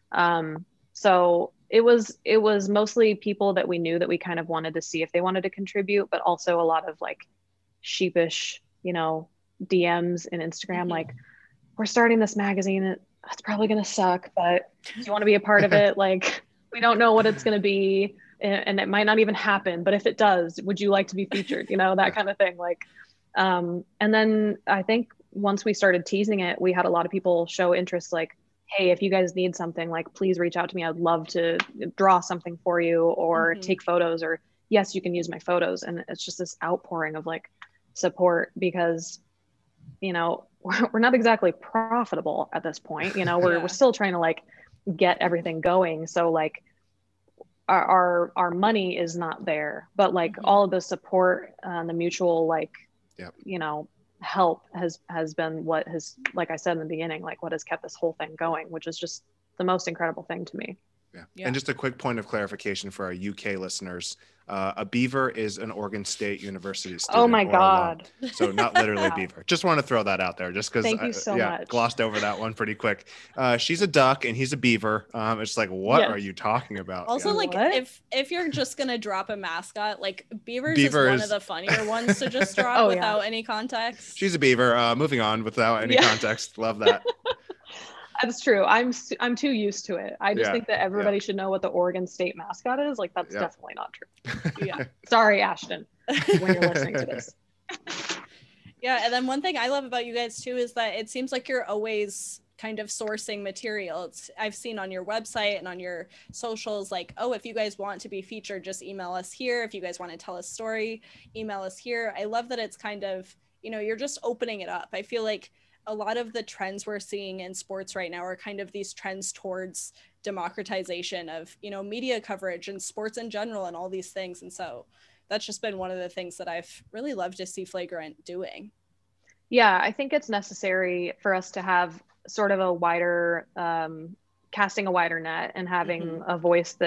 [SPEAKER 3] Um, so it was, it was mostly people that we knew that we kind of wanted to see if they wanted to contribute, but also a lot of like sheepish, you know, D Ms in Instagram.
[SPEAKER 1] Mhm.
[SPEAKER 3] Like, we're starting this magazine. It, it's probably going to suck, but do you want to be a part of it? Like, we don't know what it's going to be. And it might not even happen, but if it does, would you like to be featured? You know, that kind of thing. Like, um, and then I think once we started teasing it, we had a lot of people show interest. Like, hey, if you guys need something, like, please reach out to me. I'd love to draw something for you or
[SPEAKER 1] Mhm.
[SPEAKER 3] take photos. Or yes, you can use my photos. And it's just this outpouring of like support because, you know, we're not exactly profitable at this point. You know, we're
[SPEAKER 1] Yeah.
[SPEAKER 3] we're still trying to like get everything going. So like. Our, our our money is not there, but like
[SPEAKER 1] Mhm.
[SPEAKER 3] all of the support and the mutual like
[SPEAKER 2] Yep.
[SPEAKER 3] you know help has has been what has, like I said in the beginning, like what has kept this whole thing going, which is just the most incredible thing to me.
[SPEAKER 2] Yeah.
[SPEAKER 1] Yeah.
[SPEAKER 2] And just a quick point of clarification for our U K listeners. Uh, a Beaver is an Oregon State University student.
[SPEAKER 3] Oh my
[SPEAKER 2] or alum.
[SPEAKER 3] God.
[SPEAKER 2] So not literally
[SPEAKER 3] Wow.
[SPEAKER 2] Beaver. Just want to throw that out there just because
[SPEAKER 3] Thank you
[SPEAKER 2] I
[SPEAKER 3] so
[SPEAKER 2] yeah,
[SPEAKER 3] much.
[SPEAKER 2] glossed over that one pretty quick. Uh, she's a duck and he's a beaver. Um, it's like, what
[SPEAKER 3] Yes.
[SPEAKER 2] are you talking about?
[SPEAKER 1] Also,
[SPEAKER 2] Yeah.
[SPEAKER 1] like
[SPEAKER 3] What?
[SPEAKER 1] if if you're just gonna drop a mascot, like Beavers,
[SPEAKER 2] Beaver
[SPEAKER 1] is one
[SPEAKER 2] is-
[SPEAKER 1] of the funnier ones to just drop
[SPEAKER 3] Oh, yeah.
[SPEAKER 1] without any context.
[SPEAKER 2] She's a beaver. Uh, moving on without any
[SPEAKER 3] Yeah.
[SPEAKER 2] context. Love that.
[SPEAKER 3] That's true. I'm s- I'm too used to it. I just
[SPEAKER 2] Yeah,
[SPEAKER 3] think that everybody should know what the Oregon State mascot is. Like that's
[SPEAKER 2] Yeah.
[SPEAKER 3] definitely not true.
[SPEAKER 1] Yeah.
[SPEAKER 3] Sorry, Ashton, when you're listening to this.
[SPEAKER 1] Yeah, and then one thing I love about you guys too is that it seems like you're always kind of sourcing material. It's, I've seen on your website and on your socials, like, oh, if you guys want to be featured, just email us here. If you guys want to tell a story, email us here. I love that it's kind of, you know, you're just opening it up. I feel like a lot of the trends we're seeing in sports right now are kind of these trends towards democratization of, you know, media coverage and sports in general and all these things. And so that's just been one of the things that I've really loved to see Flagrant doing.
[SPEAKER 3] Yeah, I think it's necessary for us to have sort of a wider, um, casting a wider net and having
[SPEAKER 1] Mhm.
[SPEAKER 3] a voice that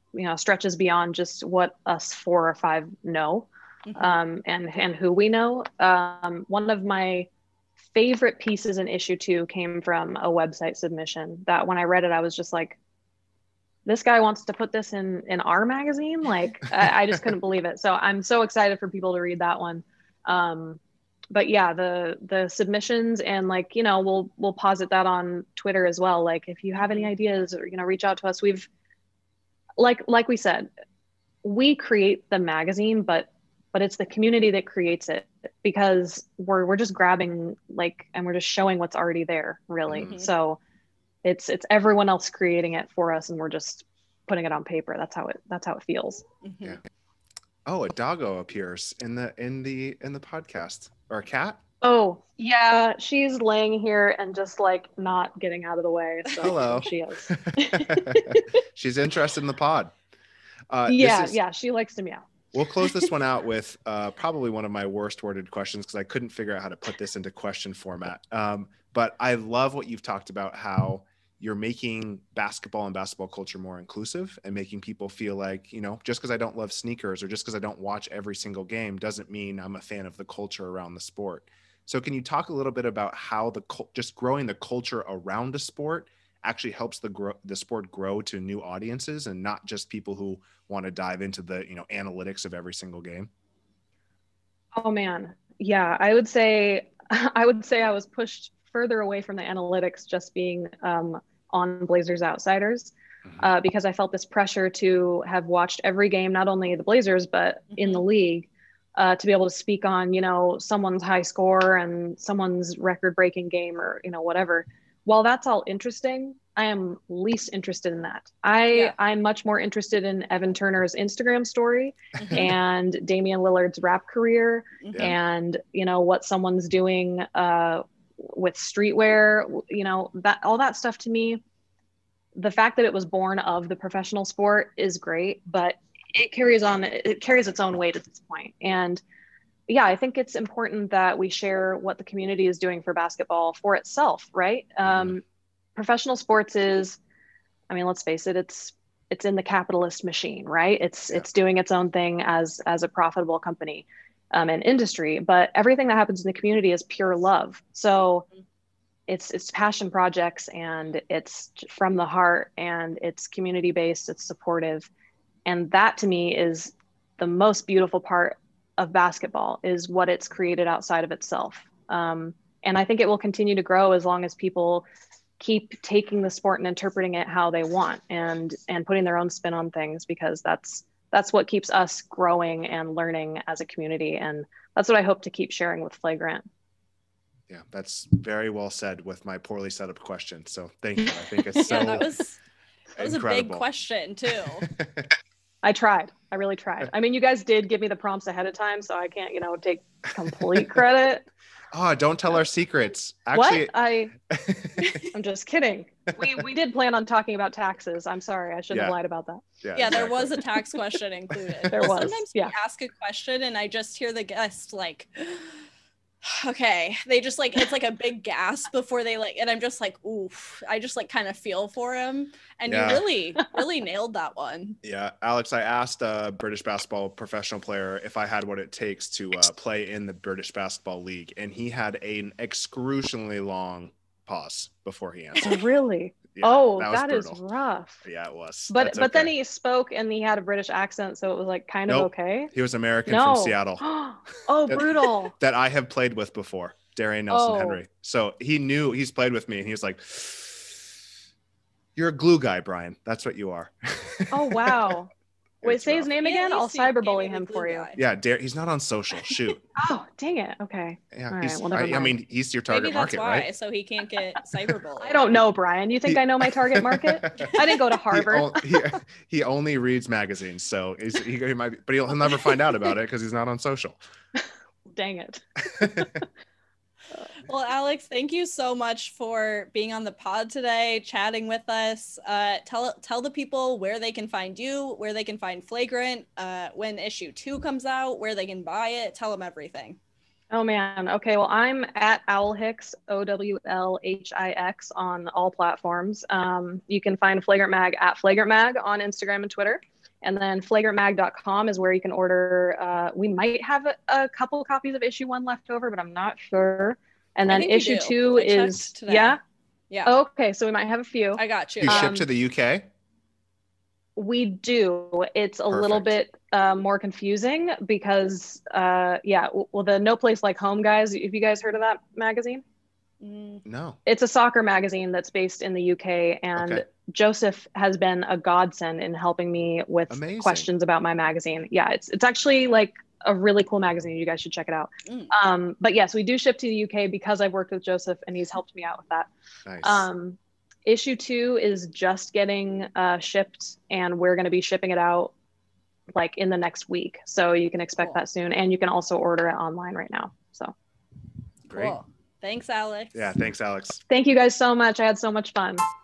[SPEAKER 3] you know, stretches beyond just what us four or five know,
[SPEAKER 1] Mhm.
[SPEAKER 3] um, and, and who we know. Um, one of my favorite pieces in issue two came from a website submission that when I read it, I was just like, this guy wants to put this in, in our magazine. Like, I, I just couldn't believe it. So I'm so excited for people to read that one. Um, but yeah, the, the submissions and like, you know, we'll, we'll posit that on Twitter as well. Like if you have any ideas or, you know, reach out to us. We've like, like we said, we create the magazine, but but it's the community that creates it because we're we're just grabbing like and we're just showing what's already there, really.
[SPEAKER 1] Mhm.
[SPEAKER 3] So it's it's everyone else creating it for us and we're just putting it on paper. That's how it that's how it feels.
[SPEAKER 1] Mhm.
[SPEAKER 2] Yeah. Oh, a doggo appears in the in the in the podcast, or a cat.
[SPEAKER 3] Oh yeah, she's laying here and just like not getting out of the way. So
[SPEAKER 2] Hello.
[SPEAKER 3] she is.
[SPEAKER 2] She's interested in the pod. Uh, this
[SPEAKER 3] yeah,
[SPEAKER 2] is-
[SPEAKER 3] yeah, she likes to meow.
[SPEAKER 2] We'll close this one out with uh, probably one of my worst worded questions because I couldn't figure out how to put this into question format. Um, but I love what you've talked about, how you're making basketball and basketball culture more inclusive and making people feel like, you know, just because I don't love sneakers or just because I don't watch every single game doesn't mean I'm a fan of the culture around the sport. So can you talk a little bit about how the just growing the culture around a sport actually helps the grow, the sport grow to new audiences and not just people who want to dive into the, you know, analytics of every single game?
[SPEAKER 3] Oh man. Yeah, I would say I would say I was pushed further away from the analytics just being um, on Blazers Outsiders
[SPEAKER 2] Mhm.
[SPEAKER 3] uh, because I felt this pressure to have watched every game, not only the Blazers, but in the league, uh, to be able to speak on, you know, someone's high score and someone's record breaking game or, you know, whatever. While that's all interesting, I am least interested in that. I,
[SPEAKER 1] Yeah.
[SPEAKER 3] I'm much more interested in Evan Turner's Instagram story
[SPEAKER 1] Mhm.
[SPEAKER 3] and Damian Lillard's rap career
[SPEAKER 1] Mhm.
[SPEAKER 3] and, you know, what someone's doing uh, with streetwear, you know, that all that stuff to me, the fact that it was born of the professional sport is great, but it carries on, it carries its own weight at this point. And yeah, I think it's important that we share what the community is doing for basketball for itself, right? Um, professional sports is, I mean, let's face it, it's it's in the capitalist machine, right? It's
[SPEAKER 2] Yeah.
[SPEAKER 3] it's doing its own thing as as a profitable company um, and industry, but everything that happens in the community is pure love. So it's it's passion projects and it's from the heart and it's community based, it's supportive, and that to me is the most beautiful part of basketball is what it's created outside of itself. Um, and I think it will continue to grow as long as people keep taking the sport and interpreting it how they want and and putting their own spin on things, because that's that's what keeps us growing and learning as a community. And that's what I hope to keep sharing with Flagrant.
[SPEAKER 2] Yeah, that's very well said with my poorly set up question. So thank you. I think it's so
[SPEAKER 1] Yeah, that was that was a big
[SPEAKER 2] incredible.
[SPEAKER 1] question too.
[SPEAKER 3] I tried. I really tried. I mean, you guys did give me the prompts ahead of time, so I can't, you know, take complete credit.
[SPEAKER 2] Oh, don't tell our secrets. Actually,
[SPEAKER 3] What? I I'm just kidding. We we did plan on talking about taxes. I'm sorry. I shouldn't
[SPEAKER 2] Yeah.
[SPEAKER 3] have lied about that.
[SPEAKER 2] yeah,
[SPEAKER 1] Yeah, there
[SPEAKER 2] exactly.
[SPEAKER 1] was a tax question included.
[SPEAKER 3] There
[SPEAKER 1] Well,
[SPEAKER 3] was,
[SPEAKER 1] sometimes
[SPEAKER 3] yeah.
[SPEAKER 1] we ask a question and I just hear the guest like, okay, they just like, it's like a big gasp before they like, and I'm just like, oof, I just like kind of feel for him. And
[SPEAKER 2] Yeah.
[SPEAKER 1] you really, really nailed that one.
[SPEAKER 2] Yeah, Alex, I asked a British basketball professional player if I had what it takes to uh, play in the British Basketball League, and he had an excruciatingly long pause before he answered.
[SPEAKER 3] Oh, really?
[SPEAKER 2] Yeah,
[SPEAKER 3] oh,
[SPEAKER 2] that was
[SPEAKER 3] that is
[SPEAKER 2] brutal.
[SPEAKER 3] rough.
[SPEAKER 2] Yeah, it was.
[SPEAKER 3] But
[SPEAKER 2] That's
[SPEAKER 3] but then
[SPEAKER 2] okay.
[SPEAKER 3] he spoke and he had a British accent, so it was like kind
[SPEAKER 2] Nope.
[SPEAKER 3] of okay.
[SPEAKER 2] He was American
[SPEAKER 3] No.
[SPEAKER 2] from Seattle
[SPEAKER 3] oh,
[SPEAKER 2] That-
[SPEAKER 3] brutal.
[SPEAKER 2] that I have played with before, Darian Nelson
[SPEAKER 3] Oh.
[SPEAKER 2] Henry. So he knew he's played with me, and he was like, "You're a glue guy, Brian. That's what you are."
[SPEAKER 3] Oh, wow. Wait,
[SPEAKER 2] It's
[SPEAKER 3] say his
[SPEAKER 2] rough.
[SPEAKER 3] name
[SPEAKER 1] Yeah, at
[SPEAKER 3] again. I'll
[SPEAKER 1] least you gave me
[SPEAKER 3] cyberbully
[SPEAKER 1] the
[SPEAKER 3] him
[SPEAKER 1] glue
[SPEAKER 3] for you.
[SPEAKER 1] guy.
[SPEAKER 2] Yeah, Dar- he's not on social. Shoot.
[SPEAKER 3] Oh, dang it. Okay.
[SPEAKER 2] Yeah,
[SPEAKER 3] All
[SPEAKER 2] he's,
[SPEAKER 3] right, well, never
[SPEAKER 2] I, I
[SPEAKER 3] mind.
[SPEAKER 2] mean, he's your target
[SPEAKER 1] Maybe that's
[SPEAKER 2] market,
[SPEAKER 1] why,
[SPEAKER 2] right?
[SPEAKER 1] so he can't get cyberbullied.
[SPEAKER 3] I don't know, Brian. You think
[SPEAKER 2] He-
[SPEAKER 3] I know my target market? I didn't go to
[SPEAKER 2] He,
[SPEAKER 3] Harvard.
[SPEAKER 2] on- he, he only reads magazines, so he's, he, he might, be, but he'll, he'll never find out about it because he's not on social.
[SPEAKER 3] Dang it.
[SPEAKER 1] Well, Alex, thank you so much for being on the pod today, chatting with us. Uh, tell tell the people where they can find you, where they can find Flagrant, uh, when issue two comes out, where they can buy it. Tell them everything.
[SPEAKER 3] Oh man. Okay. Well, I'm at Owl Hicks, O W L H I X on all platforms. Um, you can find Flagrant Mag at Flagrant Mag on Instagram and Twitter. And then flagrant mag dot com is where you can order. Uh, we might have a, a couple copies of issue one left over, but I'm not sure. And
[SPEAKER 1] I
[SPEAKER 3] then
[SPEAKER 1] think you
[SPEAKER 3] issue
[SPEAKER 1] do.
[SPEAKER 3] two
[SPEAKER 1] I checked
[SPEAKER 3] is,
[SPEAKER 1] today.
[SPEAKER 3] yeah?
[SPEAKER 1] Yeah.
[SPEAKER 3] Oh, okay, so we might have a few.
[SPEAKER 1] I got you.
[SPEAKER 2] You ship
[SPEAKER 3] Um,
[SPEAKER 2] to the U K?
[SPEAKER 3] We do. It's a little bit uh, more confusing because, uh, yeah, w- well, the No Place Like Home guys, have you guys heard of that magazine?
[SPEAKER 1] Mm,
[SPEAKER 2] No.
[SPEAKER 3] It's a soccer magazine that's based in the U K, and
[SPEAKER 2] Okay.
[SPEAKER 3] Joseph has been a godsend in helping me with
[SPEAKER 2] Amazing.
[SPEAKER 3] questions about my magazine. Yeah, it's it's actually like a really cool magazine. You guys should check it out.
[SPEAKER 1] mm.
[SPEAKER 3] Um, but yes, we do ship to the U K because I've worked with Joseph and he's helped me out with that.
[SPEAKER 2] Nice.
[SPEAKER 3] Um, issue two is just getting uh, shipped, and we're going to be shipping it out like in the next week. So you can expect
[SPEAKER 1] Cool.
[SPEAKER 3] that soon, and you can also order it online right now. So
[SPEAKER 2] Great.
[SPEAKER 1] Cool. Thanks, Alex.
[SPEAKER 2] Yeah, thanks, Alex.
[SPEAKER 3] thank you guys so much. I had so much fun.